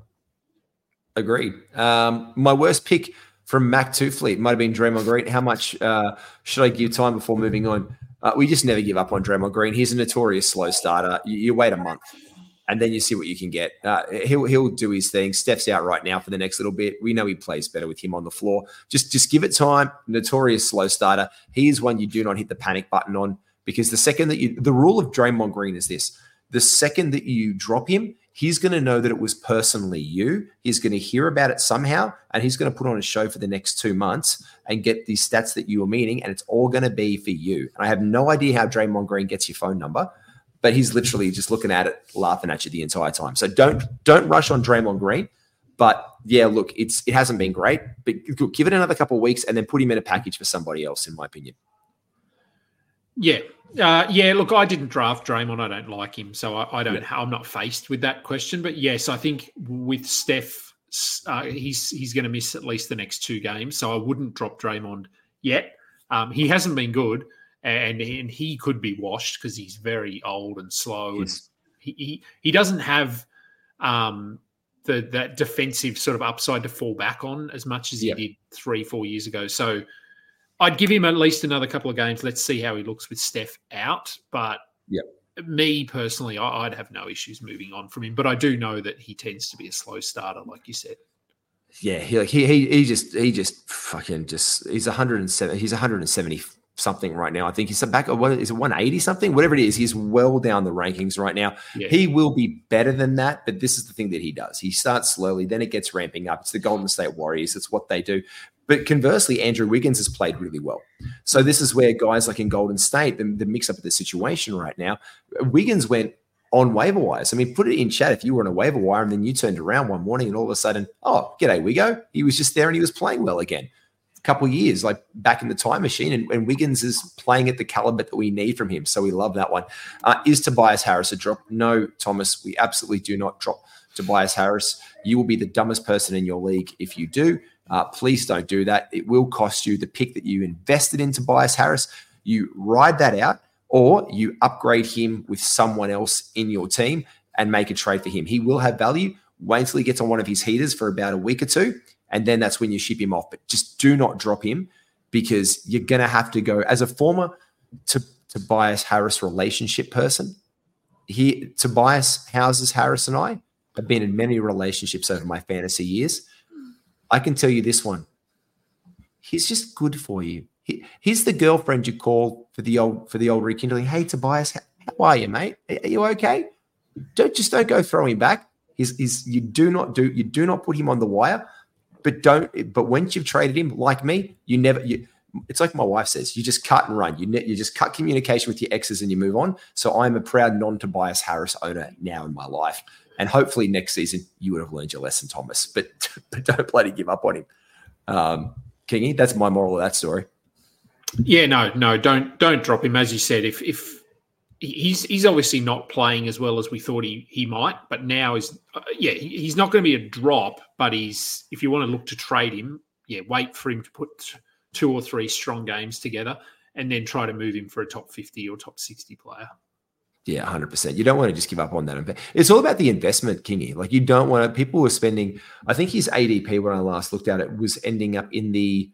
Agreed. Um, my worst pick from Mac Tufleet might have been Draymond Green. How much uh, should I give time before moving on? Uh, we just never give up on Draymond Green. He's a notorious slow starter. You, you wait a month. And then you see what you can get. Uh, he'll he'll do his thing. Steph's out right now for the next little bit. We know he plays better with him on the floor. Just just give it time. Notorious slow starter. He is one you do not hit the panic button on because the second that you – the rule of Draymond Green is this. The second that you drop him, he's going to know that it was personally you. He's going to hear about it somehow, and he's going to put on a show for the next two months and get these stats that you were meaning, and it's all going to be for you. And I have no idea how Draymond Green gets your phone number, but he's literally just looking at it, laughing at you the entire time. So don't don't rush on Draymond Green. But yeah, look, it's it hasn't been great. But look, give it another couple of weeks and then put him in a package for somebody else, in my opinion. Yeah, uh, yeah. Look, I didn't draft Draymond. I don't like him, so I, I don't. Yeah. I'm not faced with that question. But yes, I think with Steph, uh, he's he's going to miss at least the next two games. So I wouldn't drop Draymond yet. Um, he hasn't been good. And, and he could be washed because he's very old and slow. And he, he he doesn't have um, the that defensive sort of upside to fall back on as much as he yep. did three, four years ago. So I'd give him at least another couple of games. Let's see how he looks with Steph out. But yep. me personally, I, I'd have no issues moving on from him. But I do know that he tends to be a slow starter, like you said. Yeah, he he he, he just he just fucking just he's one hundred seven. He's one hundred seventy. Something right now. I think he's back at what is it, one eighty something? Whatever it is, he's well down the rankings right now. Yeah. He will be better than that, but this is the thing that he does. He starts slowly, then it gets ramping up. It's the Golden State Warriors. It's what they do. But conversely, Andrew Wiggins has played really well. So this is where guys like in Golden State, the, the mix up of the situation right now, Wiggins went on waiver wires. I mean, put it in chat if you were on a waiver wire and then you turned around one morning and all of a sudden, oh, g'day, Wiggo. He was just there and he was playing well again. A couple of years, like back in the time machine, and, and Wiggins is playing at the caliber that we need from him. So we love that one. Uh, is Tobias Harris a drop? No, Thomas, we absolutely do not drop Tobias Harris. You will be the dumbest person in your league if you do. Uh, please don't do that. It will cost you the pick that you invested in Tobias Harris. You ride that out, or you upgrade him with someone else in your team and make a trade for him. He will have value. Wait until he gets on one of his heaters for about a week or two, and then that's when you ship him off. But just do not drop him, because you're going to have to go. As a former to, Tobias Harris relationship person, he, Tobias houses Harris and I have been in many relationships over my fantasy years. I can tell you this one. He's just good for you. He, he's the girlfriend you call for the old for the old rekindling. Hey, Tobias, how are you, mate? Are you okay? Don't just don't go throw him back. He's, he's you do not do you do not put him on the wire, but don't. But once you've traded him, like me, you never. You, it's like my wife says, you just cut and run. You ne- you just cut communication with your exes and you move on. So I'm a proud non-Tobias Harris owner now in my life, and hopefully next season you would have learned your lesson, Thomas. But but don't bloody give up on him, um, Kingy. That's my moral of that story. Yeah, no, no, don't don't drop him. As you said, if if he's he's obviously not playing as well as we thought he he might, but now is uh, yeah, he's not going to be a drop. But he's if you want to look to trade him, yeah, wait for him to put two or three strong games together, and then try to move him for a top fifty or top sixty player. Yeah, one hundred percent. You don't want to just give up on that. It's all about the investment, Kingy. Like you don't want to. People were spending. I think his A D P when I last looked at it was ending up in the.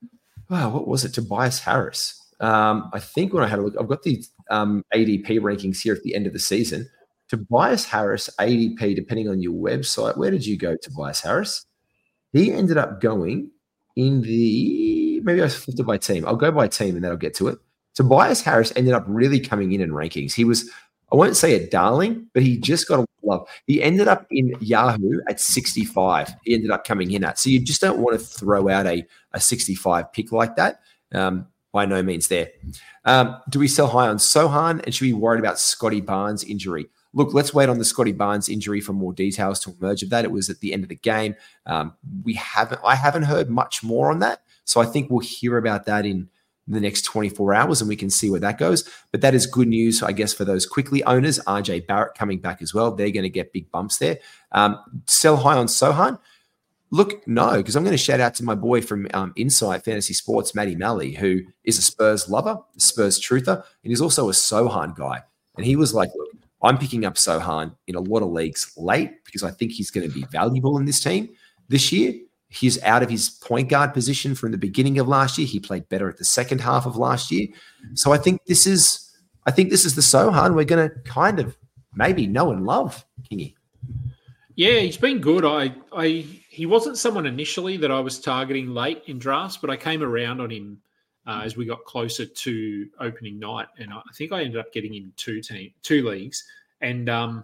Wow, what was it? Tobias Harris. Um, I think when I had a look, I've got the um, A D P rankings here at the end of the season. Tobias Harris, A D P, depending on your website. Where did you go, Tobias Harris? He ended up going in the, maybe I flipped it by team. I'll go by team and then I'll get to it. Tobias Harris ended up really coming in in rankings. He was, I won't say a darling, but he just got a love. He ended up in Yahoo at sixty-five. He ended up coming in at. So you just don't want to throw out a, a sixty-five pick like that. Um, by no means there. Um, do we sell high on Sohan, and should we be worried about Scotty Barnes' injury? Look, let's wait on the Scotty Barnes injury for more details to emerge of that. It was at the end of the game. Um, we haven't, I haven't heard much more on that. So I think we'll hear about that in the next twenty-four hours and we can see where that goes. But that is good news, I guess, for those quickly owners. R J Barrett coming back as well. They're going to get big bumps there. Um, sell high on Sohan? Look, no, because I'm going to shout out to my boy from um, Inside Fantasy Sports, Matty Malley, who is a Spurs lover, a Spurs truther, and he's also a Sohan guy. And he was like, look, I'm picking up Sohan in a lot of leagues late because I think he's going to be valuable in this team this year. He's out of his point guard position from the beginning of last year. He played better at the second half of last year. So I think this is, I think this is the Sohan we're going to kind of maybe know and love, Kingy. Yeah, he's been good. I, I, he wasn't someone initially that I was targeting late in drafts, but I came around on him uh, as we got closer to opening night, and I think I ended up getting him two team, two leagues, and um,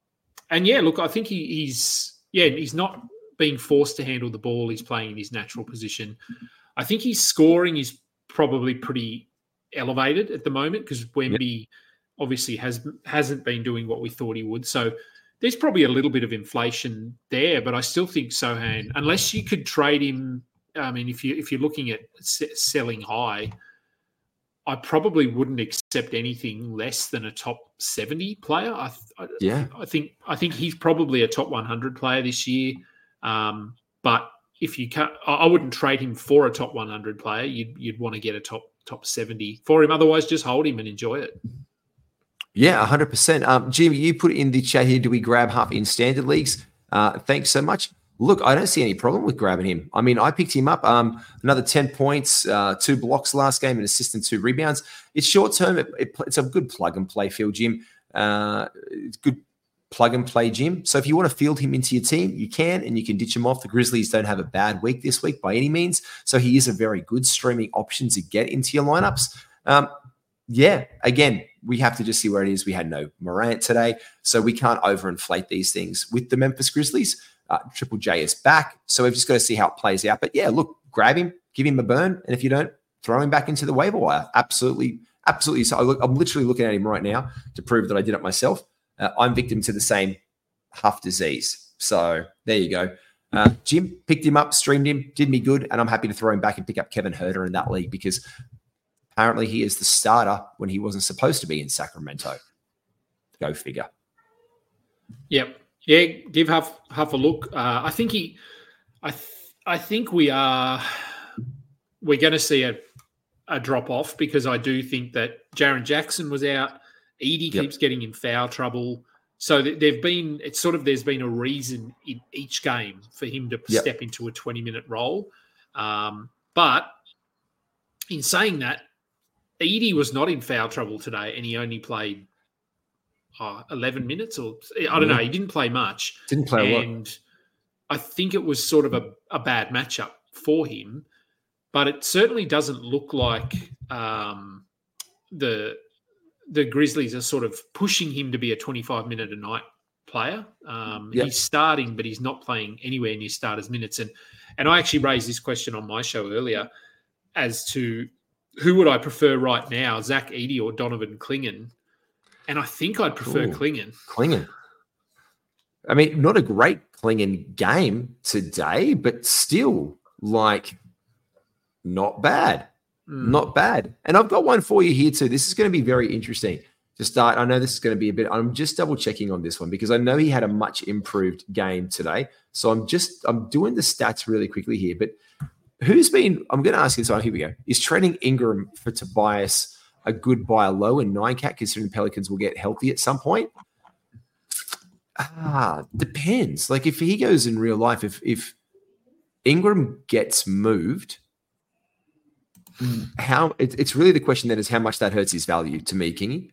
and yeah, look, I think he, he's yeah, he's not being forced to handle the ball. He's playing in his natural position. I think his scoring is probably pretty elevated at the moment because Wemby yep. obviously has hasn't been doing what we thought he would, so. There's probably a little bit of inflation there, but I still think Sohan, unless you could trade him, I mean, if you if you're looking at selling high, I probably wouldn't accept anything less than a top seventy player. I, I, yeah, I think I think he's probably a top one hundred player this year. Um, but if you can't, I wouldn't trade him for a top one hundred player. You'd you'd want to get a top top seventy for him. Otherwise, just hold him and enjoy it. Yeah, one hundred percent. Um, Jimmy, you put it in the chat here, do we grab Huff in standard leagues? Uh, thanks so much. Look, I don't see any problem with grabbing him. I mean, I picked him up, um, another ten points, uh, two blocks last game, an assist and two rebounds. It's short-term. It, it, it's a good plug-and-play field, Jim. Uh, it's good plug-and-play, Jim. So if you want to field him into your team, you can, and you can ditch him off. The Grizzlies don't have a bad week this week by any means, so he is a very good streaming option to get into your lineups. Um, yeah, again, we have to just see where it is. We had no Morant today, so we can't overinflate these things with the Memphis Grizzlies. Uh, Triple J is back, so we've just got to see how it plays out. But yeah, look, grab him, give him a burn, and if you don't, throw him back into the waiver wire. Absolutely, absolutely. So I look, I'm literally looking at him right now to prove that I did it myself. uh, I'm victim to the same huff disease. So there you go. Uh, Jim picked him up, streamed him, did me good, and I'm happy to throw him back and pick up Kevin Herter in that league because apparently he is the starter when he wasn't supposed to be in Sacramento. Go figure. Yep. Yeah, give Huff, Huff a look. Uh, I think he, I, th- I think we are, we're going to see a, a drop off because I do think that Jaren Jackson was out. Edie yep. keeps getting in foul trouble. So they've been, it's sort of, there's been a reason in each game for him to yep. step into a twenty minute role. Um, but in saying that, Edie was not in foul trouble today and he only played oh, eleven minutes or I don't know. He didn't play much. Didn't play a lot. And I think it was sort of a, a bad matchup for him, but it certainly doesn't look like um, the the Grizzlies are sort of pushing him to be a twenty-five minute a night player. Um, yep. He's starting, but he's not playing anywhere near starters minutes. And and I actually raised this question on my show earlier as to who would I prefer right now, Zach Edey or Donovan Clingan? And I think I'd prefer Ooh, Clingan. Clingan. I mean, not a great Clingan game today, but still, like, not bad. Mm. Not bad. And I've got one for you here too. This is going to be very interesting to start. I know this is going to be a bit, I'm just double checking on this one because I know he had a much improved game today. So I'm just, I'm doing the stats really quickly here, but who's been, I'm going to ask you this one. Here we go. Is trading Ingram for Tobias a good buy low in nine cat considering the Pelicans will get healthy at some point? Ah, depends. Like if he goes in real life, if, if Ingram gets moved, how it, it's really the question then is how much that hurts his value to me, Kingy.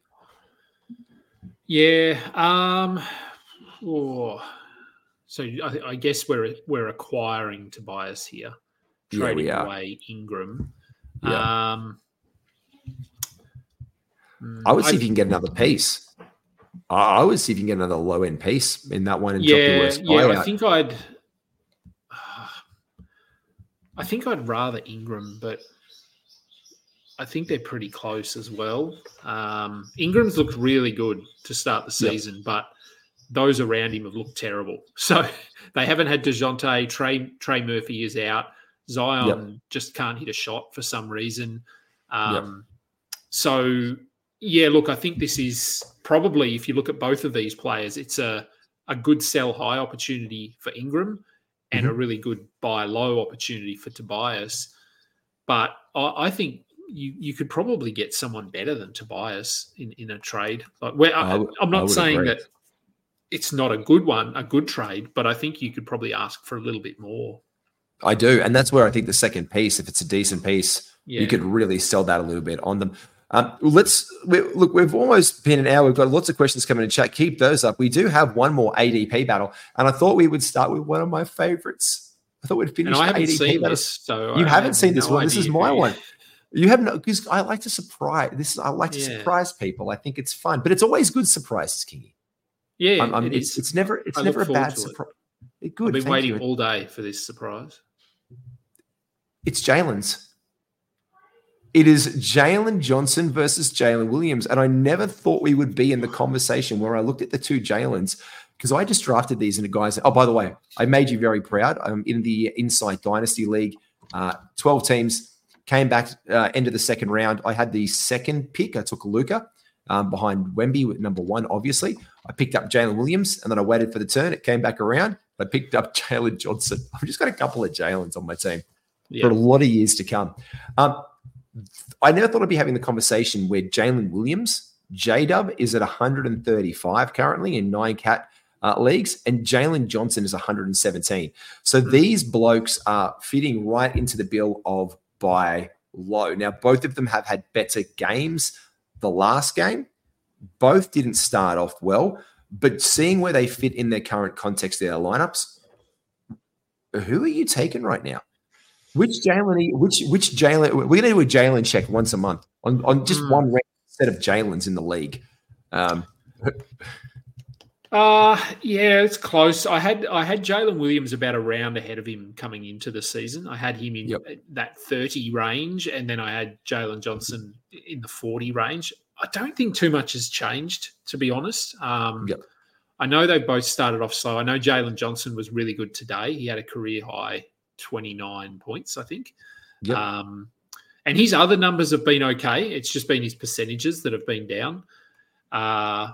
Yeah. Um, oh, so I, I guess we're we're acquiring Tobias here, trading yeah, away Ingram. Yeah. Um, I would see I, if you can get another piece. I, I would see if you can get another low end piece in that one and yeah, drop the worst yeah. I out. think I'd. Uh, I think I'd rather Ingram, but. I think they're pretty close as well. Um, Ingram's looked really good to start the season, yep. but those around him have looked terrible. So they haven't had DeJounte. Trey, Trey Murphy is out. Zion yep. just can't hit a shot for some reason. Um, yep. So, yeah, look, I think this is probably, if you look at both of these players, it's a, a good sell high opportunity for Ingram and mm-hmm. a really good buy low opportunity for Tobias. But I, I think You you could probably get someone better than Tobias in, in a trade. Like where I, I, I'm not saying agree. that it's not a good one, a good trade, but I think you could probably ask for a little bit more. I do, and that's where I think the second piece, if it's a decent piece, yeah. you could really sell that a little bit on them. Um, let's we, look. We've almost been an hour. We've got lots of questions coming in chat. Keep those up. We do have one more A D P battle, and I thought we would start with one of my favorites. I thought we'd finish. And I haven't A D P seen battle. this, so you I haven't seen this no one. This is my who. one. You have no, because I like to surprise. This I like to yeah. surprise people. I think it's fun, but it's always good surprises, Kingy. Yeah, I'm, I'm, it it's, is. it's never it's I never a bad surprise. It. Good. I've been waiting you. all day for this surprise. It's Jalen's. It is Jalen Johnson versus Jalen Williams, and I never thought we would be in the conversation where I looked at the two Jalen's because I just drafted these in a guys. Oh, by the way, I made you very proud. I'm in the Insight Dynasty League, uh, twelve teams. Came back uh, end of the second round. I had the second pick. I took Luka um, behind Wemby with number one, obviously. I picked up Jalen Williams, and then I waited for the turn. It came back around. I picked up Jalen Johnson. I've just got a couple of Jalen's on my team yeah. for a lot of years to come. Um, I never thought I'd be having the conversation where Jalen Williams, J-Dub, is at one hundred thirty-five currently in nine cat uh, leagues, and Jalen Johnson is one hundred seventeen. So mm-hmm. these blokes are fitting right into the bill of buy low. Now, both of them have had better games the last game. Both didn't start off well, but seeing where they fit in their current context of their lineups, who are you taking right now? Which Jalen, which which Jalen, we're going to do a Jalen check once a month on, on just mm. one set of Jalen's in the league. Um, Uh yeah, it's close. I had I had Jalen Williams about a round ahead of him coming into the season. I had him in yep. that thirty range, and then I had Jalen Johnson in the forty range. I don't think too much has changed, to be honest. Um, Yep. I know they both started off slow. I know Jalen Johnson was really good today. He had a career high twenty-nine points, I think. Yep. Um, and his other numbers have been okay. It's just been his percentages that have been down. Uh,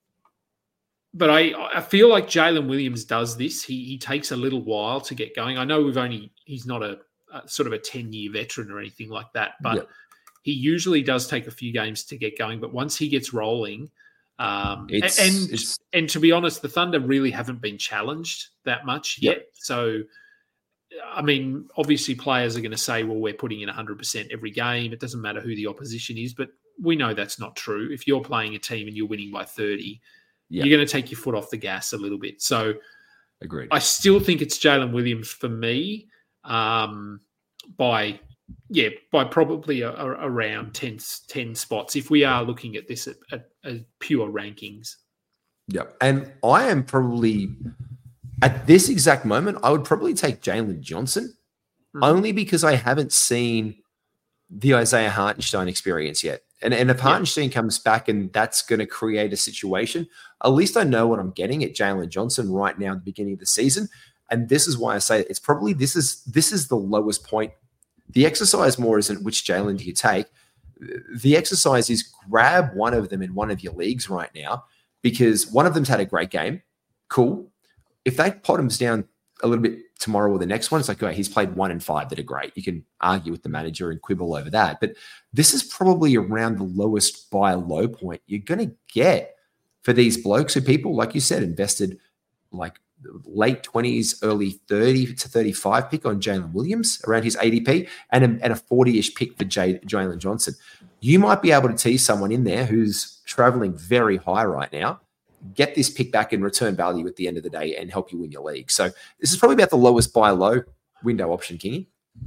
but I, I feel like Jalen Williams does this. He he takes a little while to get going. I know we've only he's not a, a sort of a ten-year veteran or anything like that, but Yep. he usually does take a few games to get going. But once he gets rolling, um, It's- and it's- and to be honest, the Thunder really haven't been challenged that much Yep. yet. So, I mean, obviously players are going to say, well, we're putting in one hundred percent every game. It doesn't matter who the opposition is, but we know that's not true. If you're playing a team and you're winning by thirty, Yep. you're going to take your foot off the gas a little bit. So Agreed. I still think it's Jalen Williams for me um, by, yeah, by probably a, a, around ten, ten spots if we are looking at this at, at, at pure rankings. Yeah. And I am probably, at this exact moment, I would probably take Jalen Johnson Mhm. only because I haven't seen the Isaiah Hartenstein experience yet. And, and if Yeah. Hartenstein comes back and that's going to create a situation, at least I know what I'm getting at Jalen Johnson right now at the beginning of the season. And this is why I say it's probably, this is, this is the lowest point. The exercise more isn't which Jalen do you take. The exercise is grab one of them in one of your leagues right now, because one of them's had a great game. Cool. If that bottoms down a little bit tomorrow or the next one, it's like, oh, he's played one and five that are great. You can argue with the manager and quibble over that. But this is probably around the lowest buy low point you're going to get for these blokes who people, like you said, invested like late twenties, early thirty to thirty-five pick on Jalen Williams around his A D P and a, and a forty-ish pick for Jay, Jalen Johnson. You might be able to tease someone in there who's traveling very high right now, get this pick back and return value at the end of the day and help you win your league. So this is probably about the lowest buy low window option, Kingy.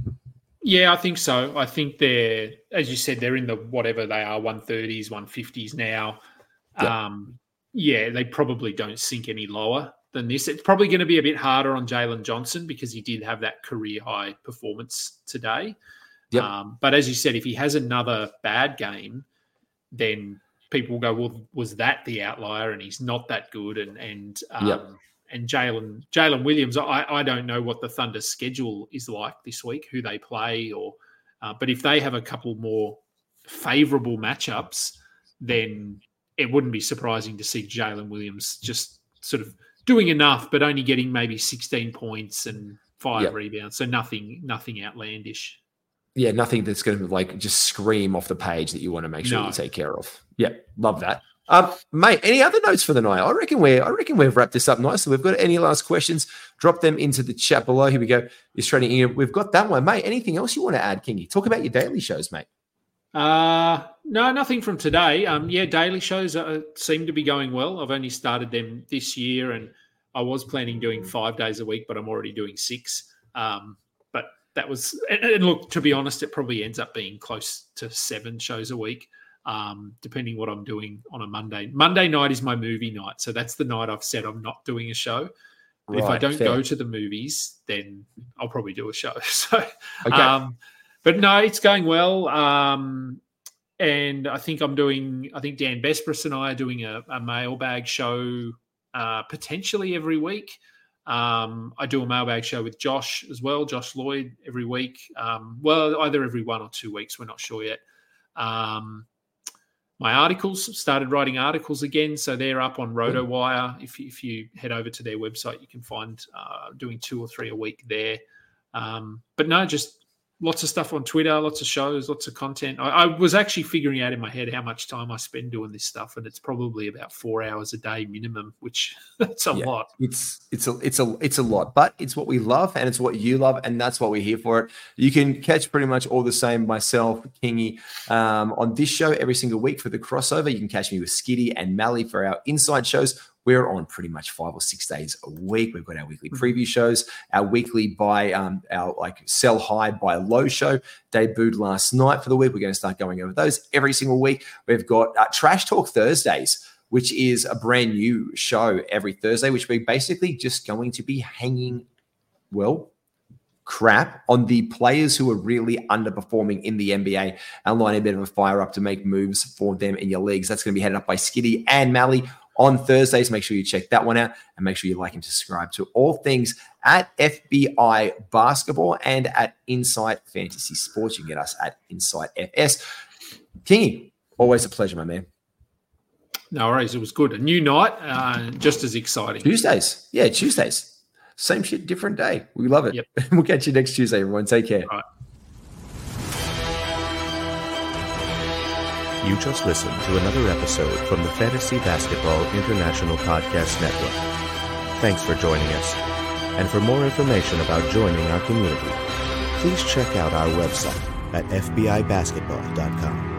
Yeah, I think so. I think they're, as you said, they're in the whatever they are, one thirties, one fifties now. Yeah. Um, yeah, they probably don't sink any lower than this. It's probably going to be a bit harder on Jalen Johnson because he did have that career high performance today. Yep. Um, but as you said, if he has another bad game, then people will go, well, was that the outlier? And he's not that good. And and um, Yep. and Jalen Jalen Williams, I, I don't know what the Thunder's schedule is like this week, who they play, or uh, but if they have a couple more favourable matchups, then it wouldn't be surprising to see Jalen Williams just sort of doing enough, but only getting maybe sixteen points and five Yep. rebounds. So nothing nothing outlandish. Yeah, nothing that's going to like just scream off the page that you want to make sure No. you take care of. Yeah, love that. Um, mate, any other notes for the night? I reckon we're I reckon we've wrapped this up nicely. We've got any last questions? Drop them into the chat below. Here we go. Australian England. We've got that one, mate. Anything else you want to add, Kingy? Talk about your daily shows, mate. Uh, no, nothing from today. Um, yeah, daily shows uh, seem to be going well. I've only started them this year, and I was planning doing five days a week, but I'm already doing six. Um, but that was, and, and look, to be honest, it probably ends up being close to seven shows a week, um, depending what I'm doing on a Monday. Monday night is my movie night, so that's the night I've said I'm not doing a show. But if I Right, don't fair. go to the movies, then I'll probably do a show. So, Okay. um, but no, it's going well. Um, and I think I'm doing, I think Dan Bespris and I are doing a, a mailbag show uh, potentially every week. Um, I do a mailbag show with Josh as well, Josh Lloyd, every week. Um, well, either every one or two weeks. We're not sure yet. Um, my articles, started writing articles again. So they're up on RotoWire. If, you- if you head over to their website, you can find uh, doing two or three a week there. Um, but no, just lots of stuff on Twitter, lots of shows, lots of content. I, I was actually figuring out in my head how much time I spend doing this stuff, and it's probably about four hours a day minimum, which that's a Yeah. lot. It's it's a it's a it's a lot, but it's what we love and it's what you love, and that's what we're here for. It. You can catch pretty much all the same myself, Kingy, um, on this show every single week for the crossover. You can catch me with Skiddy and Mally for our inside shows. We're on pretty much five or six days a week. We've got our weekly preview shows, our weekly buy, um, our like sell high, buy low show debuted last night for the week. We're going to start going over those every single week. We've got uh, Trash Talk Thursdays, which is a brand new show every Thursday, which we're basically just going to be hanging, well, crap on the players who are really underperforming in the N B A and line a bit of a fire up to make moves for them in your leagues. That's going to be headed up by Skitty and Mally on Thursdays. Make sure you check that one out and make sure you like and subscribe to all things at F B I Basketball and at Insight Fantasy Sports. You can get us at Insight F S. Kingy, always a pleasure, my man. No worries. It was good. A new night, uh, just as exciting. Tuesdays. Yeah, Tuesdays. Same shit, different day. We love it. Yep. We'll catch you next Tuesday, everyone. Take care. All right. You just listened to another episode from the Fantasy Basketball International Podcast Network. Thanks for joining us. And for more information about joining our community, please check out our website at f b i basketball dot com.